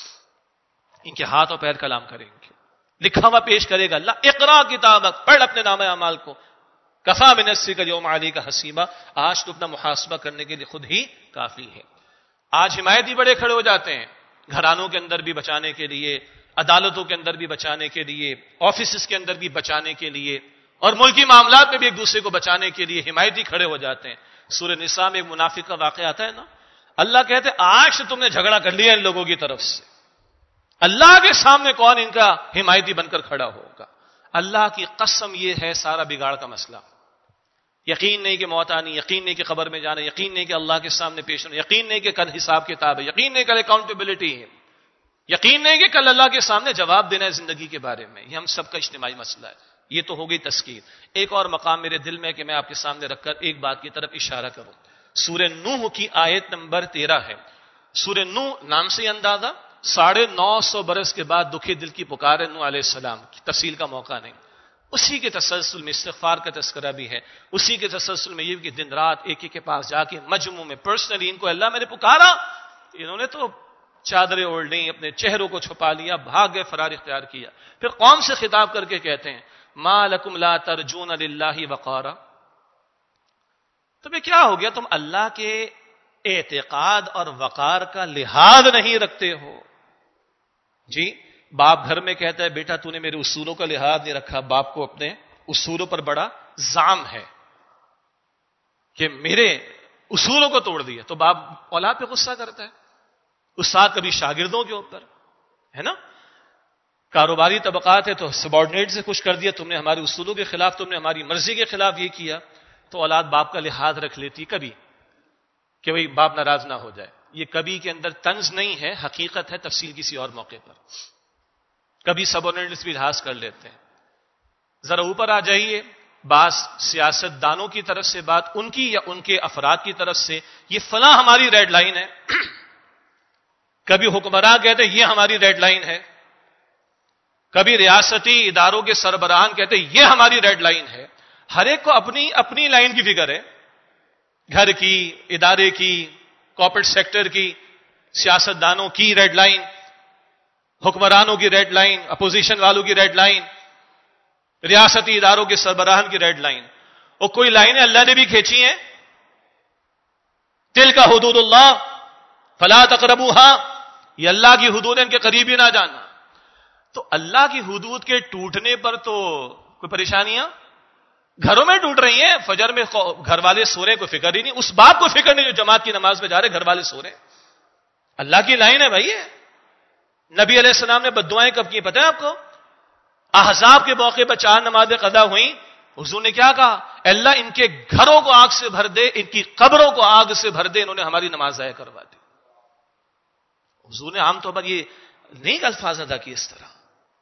ان کے ہاتھ اور پیر کلام کریں گے. لکھا ہوا پیش کرے گا اللہ، اقرا کتابک، پڑھ اپنے نامہ اعمال کو، کفا بنفسک اليوم علیک حسیبا، آج تو اپنا محاسبہ کرنے کے لیے خود ہی کافی ہے. آج حمایتی بڑے کھڑے ہو جاتے ہیں، گھرانوں کے اندر بھی بچانے کے لیے، عدالتوں کے اندر بھی بچانے کے لیے، آفیسز کے اندر بھی بچانے کے لیے، اور ملکی معاملات میں بھی ایک دوسرے کو بچانے کے لیے حمایتی کھڑے ہو جاتے ہیں. سورہ نساء میں ایک منافق کا واقعہ آتا ہے نا، اللہ کہتے ہیں آج سے تم نے جھگڑا کر لیا ان لوگوں کی طرف سے، اللہ کے سامنے کون ان کا حمایتی بن کر کھڑا ہوگا؟ اللہ کی قسم یہ ہے سارا بگاڑ کا مسئلہ. یقین نہیں کہ موت آنی، یقین نہیں کہ قبر میں جانا، یقین نہیں کہ اللہ کے سامنے پیش ہونا، یقین نہیں کہ کل حساب کتاب ہے، یقین نہیں کل اکاؤنٹیبلٹی ہے، یقین نہیں کہ کل اللہ کے سامنے جواب دینا ہے زندگی کے بارے میں. یہ ہم سب کا اجتماعی مسئلہ ہے. یہ تو ہو گئی تذکیر. ایک اور مقام میرے دل میں کہ میں آپ کے سامنے رکھ کر ایک بات کی طرف اشارہ کروں. سورہ نوح کی آیت نمبر 13 ہے. سورہ نوح نام سے اندازہ 950 برس کے بعد دکھی دل کی پکار ہے نوح علیہ السلام کی، تفصیل کا موقع نہیں. اسی کے تسلسل میں استغفار کا تذکرہ بھی ہے. اسی کے تسلسل میں یہ کہ دن رات ایک ایک کے پاس جا کے مجموع میں پرسنلی ان کو اللہ میں نے پکارا، انہوں نے تو چادریں اوڑھ لیں، اپنے چہروں کو چھپا لیا، بھاگ گئے، فرار اختیار کیا. پھر قوم سے خطاب کر کے کہتے ہیں ما لکم لا ترجون للہ وقارا، تمہیں کیا ہو گیا، تم اللہ کے اعتقاد اور وقار کا لحاظ نہیں رکھتے ہو. جی باپ گھر میں کہتا ہے بیٹا تو نے میرے اصولوں کا لحاظ نہیں رکھا، باپ کو اپنے اصولوں پر بڑا زعم ہے کہ میرے اصولوں کو توڑ دیا، تو باپ اولاد پہ غصہ کرتا ہے. استاد کبھی شاگردوں کے اوپر ہے نا، کاروباری طبقات ہے تو سبارڈینیٹ سے کچھ کر دیا، تم نے ہمارے اصولوں کے خلاف، تم نے ہماری مرضی کے خلاف یہ کیا، تو اولاد باپ کا لحاظ رکھ لیتی کبھی کہ بھئی باپ ناراض نہ ہو جائے. یہ کبھی کے اندر طنز نہیں ہے، حقیقت ہے، تفصیل کسی اور موقع پر. کبھی سبارڈینیٹس بھی لحاظ کر لیتے ہیں. ذرا اوپر آ جائیے، بعض سیاست دانوں کی طرف سے بات ان کی یا ان کے افراد کی طرف سے یہ فلاں ہماری ریڈ لائن ہے، کبھی حکمراں کہتے ہیں یہ ہماری ریڈ لائن ہے، کبھی ریاستی اداروں کے سربراہان کہتے ہیں یہ ہماری ریڈ لائن ہے. ہر ایک کو اپنی اپنی لائن کی فکر ہے، گھر کی، ادارے کی، کارپوریٹ سیکٹر کی، سیاست دانوں کی ریڈ لائن، حکمرانوں کی ریڈ لائن، اپوزیشن والوں کی ریڈ لائن، ریاستی اداروں کے سربراہان کی ریڈ لائن. اور کوئی لائنیں اللہ نے بھی کھینچی ہیں، تلک حدود اللہ فلا تقربوها، یہ اللہ کی حدود ہیں، ان کے قریب ہی نہ جانا. تو اللہ کی حدود کے ٹوٹنے پر تو کوئی پریشانیاں گھروں میں ٹوٹ رہی ہیں. فجر میں گھر والے سو رہے، کوئی فکر ہی نہیں، اس بات کو فکر نہیں جو جماعت کی نماز میں جا رہے، گھر والے سو رہے. اللہ کی لائن ہے بھائی، نبی علیہ السلام نے بددعائیں کب کی پتہ ہے آپ کو؟ احزاب کے موقع پر 4 نمازیں قضا ہوئیں، حضور نے کیا کہا؟ اللہ ان کے گھروں کو آگ سے بھر دے، ان کی قبروں کو آگ سے بھر دے، انہوں نے ہماری نماز ضائع کروا دی۔ حضور نے عام طور پر یہ نیک الفاظ ادا کیے اس طرح۔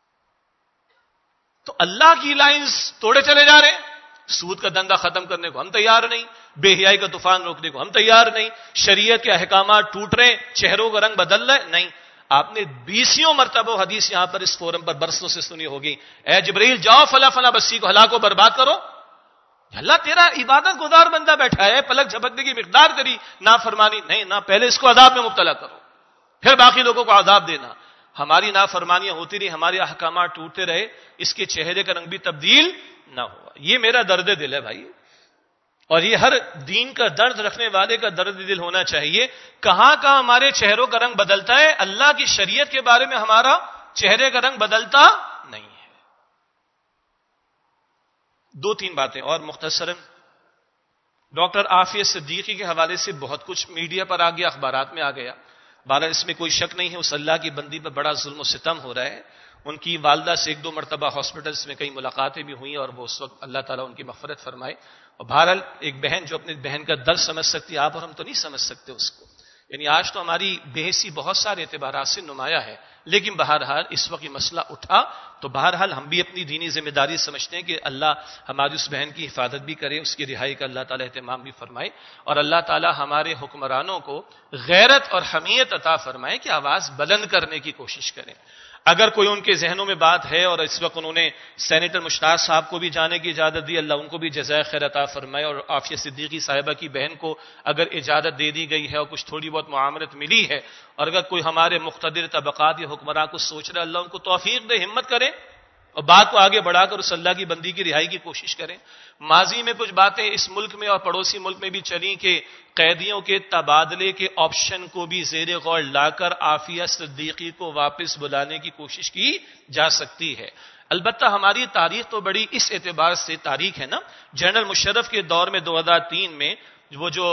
تو اللہ کی لائنز توڑے چلے جا رہے ہیں، سود کا دھندا ختم کرنے کو ہم تیار نہیں، بے حیائی کا طوفان روکنے کو ہم تیار نہیں، شریعت کے احکامات ٹوٹ رہے، چہروں کا رنگ بدل رہے نہیں۔ آپ نے 20 مرتبہ حدیث یہاں پر اس فورم پر برسوں سے سنی ہوگی، اے جبرائیل جاؤ فلاں فلاں بستی کو ہلاک و برباد کرو۔ اللہ تیرا عبادت گزار بندہ بیٹھا ہے، پلک جھپکنے کی مقدار تیری نافرمانی نہیں، نہ پہلے اس کو عذاب میں مبتلا کرو پھر باقی لوگوں کو عذاب دینا۔ ہماری نافرمانیاں ہوتی رہی، ہمارے احکامات ٹوٹتے رہے، اس کے چہرے کا رنگ بھی تبدیل نہ ہوا۔ یہ میرا درد دل ہے بھائی، اور یہ ہر دین کا درد رکھنے والے کا درد دل ہونا چاہیے۔ کہاں کہاں ہمارے چہروں کا رنگ بدلتا ہے، اللہ کی شریعت کے بارے میں ہمارا چہرے کا رنگ بدلتا نہیں ہے۔ 2-3 باتیں اور مختصراً۔ ڈاکٹر عافیہ صدیقی کے حوالے سے بہت کچھ میڈیا پر آ گیا، اخبارات میں آ گیا، بہرحال اس میں کوئی شک نہیں ہے اس اللہ کی بندی پر بڑا ظلم و ستم ہو رہا ہے۔ ان کی والدہ سے 1-2 مرتبہ ہاسپٹلز میں کئی ملاقاتیں بھی ہوئیں، اور وہ اس وقت اللہ تعالیٰ ان کی مغفرت فرمائے۔ اور بہرحال ایک بہن جو اپنی بہن کا درد سمجھ سکتی ہے، آپ اور ہم تو نہیں سمجھ سکتے اس کو، یعنی آج تو ہماری بے حسی بہت سارے اعتبارات سے نمایاں ہے، لیکن بہرحال اس وقت یہ مسئلہ اٹھا تو بہرحال ہم بھی اپنی دینی ذمہ داری سمجھتے ہیں کہ اللہ ہماری اس بہن کی حفاظت بھی کرے، اس کی رہائی کا اللہ تعالیٰ اہتمام بھی فرمائے، اور اللہ تعالیٰ ہمارے حکمرانوں کو غیرت اور حمیت عطا فرمائے کہ آواز بلند کرنے کی کوشش کریں۔ اگر کوئی ان کے ذہنوں میں بات ہے اور اس وقت انہوں نے سینیٹر مشتاق صاحب کو بھی جانے کی اجازت دی، اللہ ان کو بھی جزائے خیر عطا فرمائے، اور عافیہ صدیقی صاحبہ کی بہن کو اگر اجازت دے دی گئی ہے اور کچھ تھوڑی بہت معاملت ملی ہے، اور اگر کوئی ہمارے مقتدر طبقات یا حکمراں کو سوچ رہے، اللہ ان کو توفیق دے، ہمت کریں اور بات کو آگے بڑھا کر اس اللہ کی بندی کی رہائی کی کوشش کریں۔ ماضی میں کچھ باتیں اس ملک میں اور پڑوسی ملک میں بھی چلیں کہ قیدیوں کے تبادلے کے آپشن کو بھی زیر غور لا کر عافیہ صدیقی کو واپس بلانے کی کوشش کی جا سکتی ہے۔ البتہ ہماری تاریخ تو بڑی اس اعتبار سے تاریخ ہے نا، جنرل مشرف کے دور میں 2003 میں وہ جو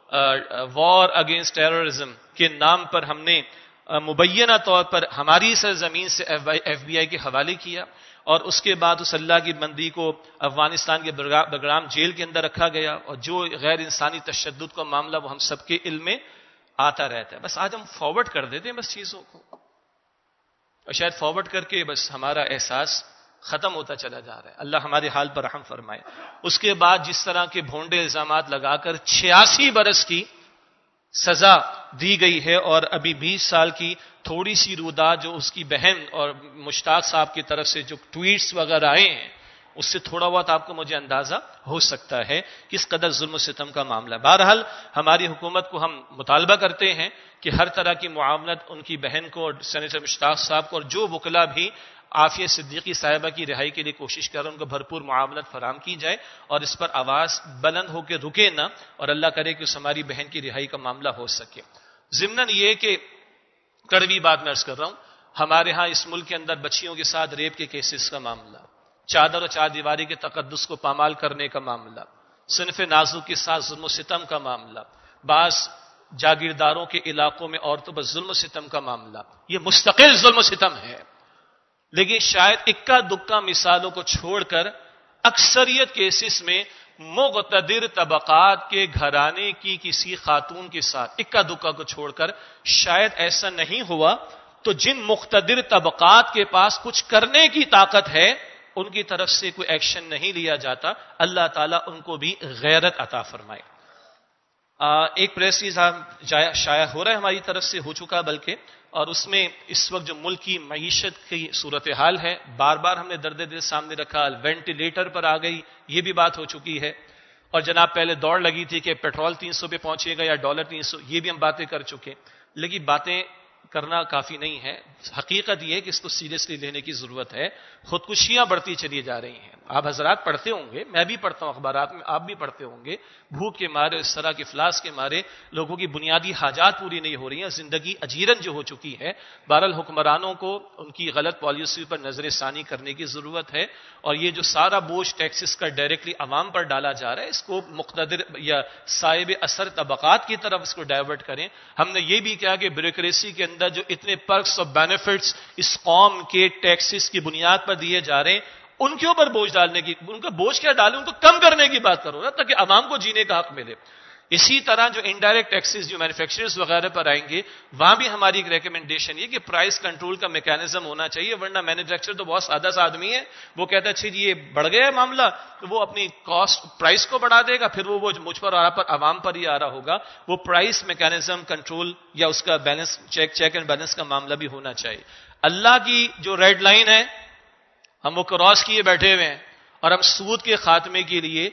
وار اگینسٹ ٹیررزم کے نام پر ہم نے مبینہ طور پر ہماری سرزمین سے ایف بی آئی کے حوالے کیا، اور اس کے بعد اس اللہ کی بندی کو افغانستان کے بگرام جیل کے اندر رکھا گیا، اور جو غیر انسانی تشدد کا معاملہ وہ ہم سب کے علم میں آتا رہتا ہے۔ بس آج ہم فارورڈ کر دیتے ہیں بس چیزوں کو، اور شاید فارورڈ کر کے بس ہمارا احساس ختم ہوتا چلا جا رہا ہے۔ اللہ ہمارے حال پر رحم فرمائے۔ اس کے بعد جس طرح کے بھونڈے الزامات لگا کر 86 برس کی سزا دی گئی ہے، اور ابھی 20 سال کی تھوڑی سی روداد جو اس کی بہن اور مشتاق صاحب کی طرف سے جو ٹویٹس وغیرہ آئے ہیں، اس سے تھوڑا بہت آپ کو مجھے اندازہ ہو سکتا ہے کس قدر ظلم و ستم کا معاملہ ہے۔ بہرحال ہماری حکومت کو ہم مطالبہ کرتے ہیں کہ ہر طرح کی معاونت ان کی بہن کو اور سینیٹر مشتاق صاحب کو، اور جو وکلا بھی عافیہ صدیقی صاحبہ کی رہائی کے لیے کوشش کر رہے ہیں، ان کو بھرپور معاونت فراہم کی جائے، اور اس پر آواز بلند ہو کے رکے نہ، اور اللہ کرے کہ اس ہماری بہن کی رہائی کا معاملہ ہو سکے۔ ضمناً یہ کہ کڑوی بات میں عرض کر رہا ہوں، ہمارے ہاں اس ملک کے اندر بچیوں کے ساتھ ریپ کے کیسز کا معاملہ، چادر اور چار دیواری کے تقدس کو پامال کرنے کا معاملہ، صنف نازک کے ساتھ ظلم و ستم کا معاملہ، بعض جاگیرداروں کے علاقوں میں عورتوں پر ظلم و ستم کا معاملہ، یہ مستقل ظلم و ستم ہے۔ لیکن شاید اکا دکا مثالوں کو چھوڑ کر اکثریت کیسز میں مقتدر طبقات کے گھرانے کی کسی خاتون کے ساتھ، اکا دکا کو چھوڑ کر شاید ایسا نہیں ہوا، تو جن مقتدر طبقات کے پاس کچھ کرنے کی طاقت ہے ان کی طرف سے کوئی ایکشن نہیں لیا جاتا۔ اللہ تعالیٰ ان کو بھی غیرت عطا فرمائے۔ ایک پریس ریلیز شائع ہو رہا ہے ہماری طرف سے، ہو چکا بلکہ، اور اس میں اس وقت جو ملک کی معیشت کی صورتحال ہے، بار بار ہم نے درد دل سامنے رکھا، وینٹیلیٹر پر آ گئی، یہ بھی بات ہو چکی ہے، اور جناب پہلے دوڑ لگی تھی کہ پیٹرول 300 پہ پہنچے گا یا ڈالر 300، یہ بھی ہم باتیں کر چکے، لیکن باتیں کرنا کافی نہیں ہے۔ حقیقت یہ ہے کہ اس کو سیریسلی لینے کی ضرورت ہے۔ خودکشیاں بڑھتی چلی جا رہی ہیں، آپ حضرات پڑھتے ہوں گے، میں بھی پڑھتا ہوں اخبارات میں، آپ بھی پڑھتے ہوں گے، بھوک کے مارے، اس طرح کے افلاس کے مارے لوگوں کی بنیادی حاجات پوری نہیں ہو رہی ہیں، زندگی اجیرن جو ہو چکی ہے۔ بہرحال حکمرانوں کو ان کی غلط پالیسی پر نظر ثانی کرنے کی ضرورت ہے، اور یہ جو سارا بوجھ ٹیکسز کا ڈائریکٹلی عوام پر ڈالا جا رہا ہے، اس کو مقتدر یا صاحب اثر طبقات کی طرف اس کو ڈائیورٹ کریں۔ ہم نے یہ بھی کہا کہ بیوروکریسی کے اندر جو اتنے پرکس اور بینیفٹس اس قوم کے ٹیکسز کی بنیاد پر دیے جا رہے ہیں، ان کے اوپر بوجھ ڈالنے کی، ان کا بوجھ کیا ڈالیں، ان کو کم کرنے کی بات کرو نا، تاکہ عوام کو جینے کا حق ملے۔ اسی طرح جو انڈائریکٹ ٹیکسز جو مینوفیکچررز وغیرہ پر آئیں گے، وہاں بھی ہماری ایک ریکمنڈیشن یہ کہ پرائس کنٹرول کا میکینزم ہونا چاہیے، ورنہ مینوفیکچرر تو بہت سادہ سا آدمی ہے، وہ کہتا ہے اچھا جی یہ بڑھ گیا ہے معاملہ، تو وہ اپنی کاسٹ پرائس کو بڑھا دے گا، پھر وہ مجھ پر اور آپ پر، عوام پر ہی آ رہا ہوگا۔ وہ پرائس میکینزم کنٹرول یا اس کا بیلنس چیک اینڈ بیلنس کا معاملہ بھی ہونا چاہیے۔ اللہ کی جو ریڈ لائن ہے ہم وہ کراس کیے بیٹھے ہوئے ہیں، اور ہم سود کے خاتمے کے لیے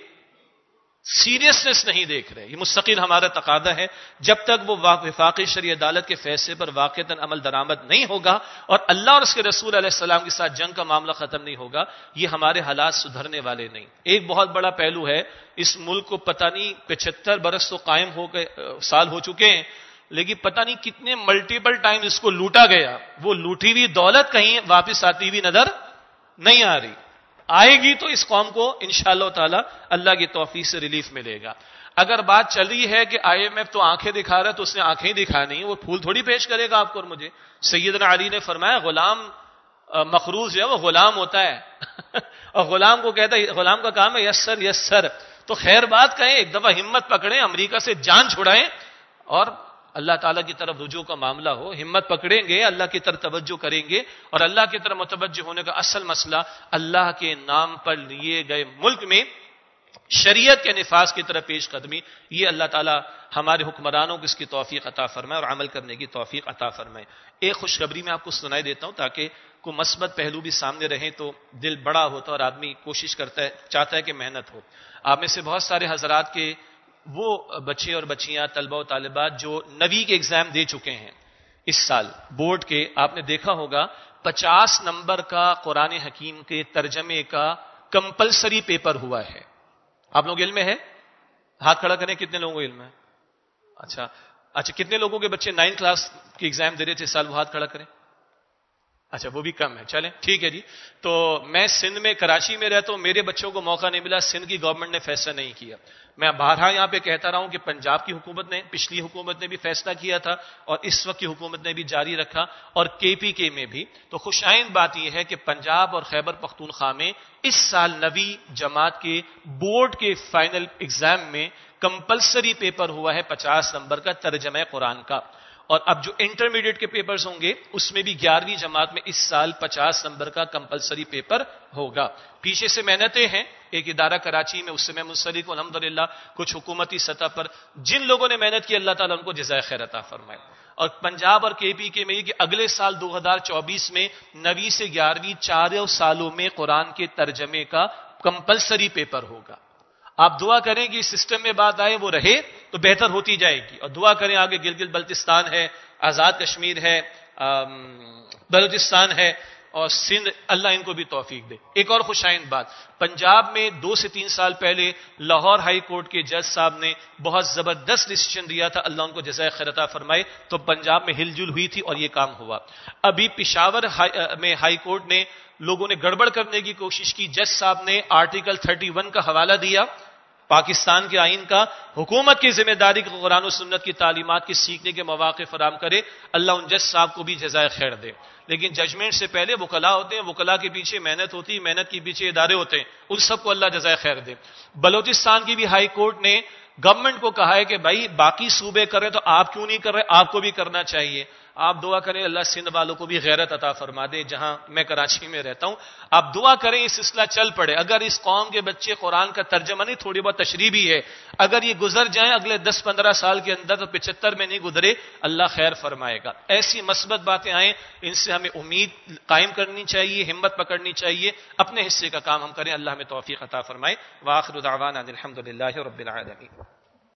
سیریسنس نہیں دیکھ رہے۔ یہ مستقل ہمارا تقاضا ہے، جب تک وہ وفاقی شرعی عدالت کے فیصلے پر واقعتاً عمل درآمد نہیں ہوگا اور اللہ اور اس کے رسول علیہ السلام کے ساتھ جنگ کا معاملہ ختم نہیں ہوگا، یہ ہمارے حالات سدھرنے والے نہیں۔ ایک بہت بڑا پہلو ہے، اس ملک کو پتہ نہیں 75 برس تو قائم ہو گئے، سال ہو چکے ہیں، لیکن پتہ نہیں کتنے ملٹیپل ٹائم اس کو لوٹا گیا، وہ لوٹی ہوئی دولت کہیں واپس آتی ہوئی نظر نہیں آ رہی۔ آئے گی تو اس قوم کو انشاءاللہ تعالی اللہ کی توفیق سے ریلیف ملے گا۔ اگر بات چل رہی ہے کہ آئی ایم ایف تو آنکھیں دکھا رہا ہے، تو اس نے آنکھیں دکھانی، وہ پھول تھوڑی پیش کرے گا آپ کو اور مجھے۔ سیدنا علی نے فرمایا غلام مخروض جو ہے وہ غلام ہوتا ہے اور غلام کو کہتا ہے، غلام کا کام ہے یسر یسر، تو خیر بات کہیں، ایک دفعہ ہمت پکڑیں، امریکہ سے جان چھڑائیں اور اللہ تعالیٰ کی طرف رجوع کا معاملہ ہو، ہمت پکڑیں گے، اللہ کی طرف توجہ کریں گے، اور اللہ کی طرف متوجہ ہونے کا اصل مسئلہ اللہ کے نام پر لیے گئے ملک میں شریعت کے نفاذ کی طرف پیش قدمی، یہ اللہ تعالیٰ ہمارے حکمرانوں کو اس کی توفیق عطا فرمائے اور عمل کرنے کی توفیق عطا فرمائے۔ ایک خوشخبری میں آپ کو سنائی دیتا ہوں تاکہ کوئی مثبت پہلو بھی سامنے رہیں، تو دل بڑا ہوتا ہے اور آدمی کوشش کرتا ہے، چاہتا ہے کہ محنت ہو۔ آپ میں سے بہت سارے حضرات کے وہ بچے اور بچیاں، طلبہ و طالبات جو 9ویں کے ایگزام دے چکے ہیں اس سال بورڈ کے، آپ نے دیکھا ہوگا 50 نمبر کا قرآن حکیم کے ترجمے کا کمپلسری پیپر ہوا ہے۔ آپ لوگ علم میں ہے؟ ہاتھ کھڑا کریں، کتنے لوگوں کو علم ہے؟ اچھا کتنے لوگوں کے بچے 9 کلاس کے ایگزام دے رہے تھے اس سال؟ وہ ہاتھ کھڑا کریں۔ اچھا وہ بھی کم ہے، چلیں ٹھیک ہے جی۔ تو میں سندھ میں کراچی میں رہتا ہوں، میرے بچوں کو موقع نہیں ملا، سندھ کی گورنمنٹ نے فیصلہ نہیں کیا۔ میں بارہا یہاں پہ کہتا رہا ہوں کہ پنجاب کی حکومت نے، پچھلی حکومت نے بھی فیصلہ کیا تھا اور اس وقت کی حکومت نے بھی جاری رکھا، اور کے پی کے میں بھی۔ تو خوشائند بات یہ ہے کہ پنجاب اور خیبر پختونخوا میں اس سال 9ویں جماعت کے بورڈ کے فائنل ایگزام میں کمپلسری پیپر ہوا ہے 50 نمبر کا ترجمہ قرآن کا، اور اب جو انٹرمیڈیٹ کے پیپرز ہوں گے اس میں بھی 11ویں جماعت میں اس سال 50 نمبر کا کمپلسری پیپر ہوگا۔ پیچھے سے محنتیں ہیں، ایک ادارہ کراچی میں، اس سے میں منسلک ہوں الحمدللہ، کچھ حکومتی سطح پر جن لوگوں نے محنت کی اللہ تعالیٰ ان کو جزائے خیر عطا فرمائے۔ اور پنجاب اور کے پی کے میں یہ کہ اگلے سال 2024 میں 9ویں سے 11ویں 4 سالوں میں قرآن کے ترجمے کا کمپلسری پیپر ہوگا۔ آپ دعا کریں کہ اس سسٹم میں بات آئے، وہ رہے تو بہتر ہوتی جائے گی، اور دعا کریں آگے گلگت بلتستان ہے، آزاد کشمیر ہے، بلوچستان ہے اور سندھ، اللہ ان کو بھی توفیق دے۔ ایک اور خوشائند بات، پنجاب میں 2 سے 3 سال پہلے لاہور ہائی کورٹ کے جج صاحب نے بہت زبردست ڈیسیژن دیا تھا، اللہ ان کو جزائے خیر عطا فرمائے، تو پنجاب میں ہل جل ہوئی تھی اور یہ کام ہوا۔ ابھی پشاور میں ہائی کورٹ نے لوگوں نے گڑبڑ کرنے کی کوشش کی، جج صاحب نے آرٹیکل 31 کا حوالہ دیا پاکستان کے آئین کا، حکومت کی ذمہ داری کو قرآن و سنت کی تعلیمات کی سیکھنے کے مواقع فراہم کرے، اللہ ان جج صاحب کو بھی جزائے خیر دے۔ لیکن ججمنٹ سے پہلے وکلاء ہوتے ہیں، وکلاء کے پیچھے محنت ہوتی ہے، محنت کے پیچھے ادارے ہوتے ہیں، ان سب کو اللہ جزائے خیر دے۔ بلوچستان کی بھی ہائی کورٹ نے گورنمنٹ کو کہا ہے کہ بھائی باقی صوبے کر رہے تو آپ کیوں نہیں کر رہے، آپ کو بھی کرنا چاہیے۔ آپ دعا کریں اللہ سندھ والوں کو بھی غیرت عطا فرما دے، جہاں میں کراچی میں رہتا ہوں۔ آپ دعا کریں یہ سلسلہ چل پڑے، اگر اس قوم کے بچے قرآن کا ترجمہ نہیں، تھوڑی بہت تشریح بھی ہے، اگر یہ گزر جائیں اگلے 10-15 سال کے اندر تو 75 میں نہیں گزرے، اللہ خیر فرمائے گا۔ ایسی مثبت باتیں آئیں، ان سے ہمیں امید قائم کرنی چاہیے، ہمت پکڑنی چاہیے، اپنے حصے کا کام ہم کریں، اللہ ہمیں توفیق عطا فرمائے۔ وآخر دعوانا الحمدللہ رب العالمین۔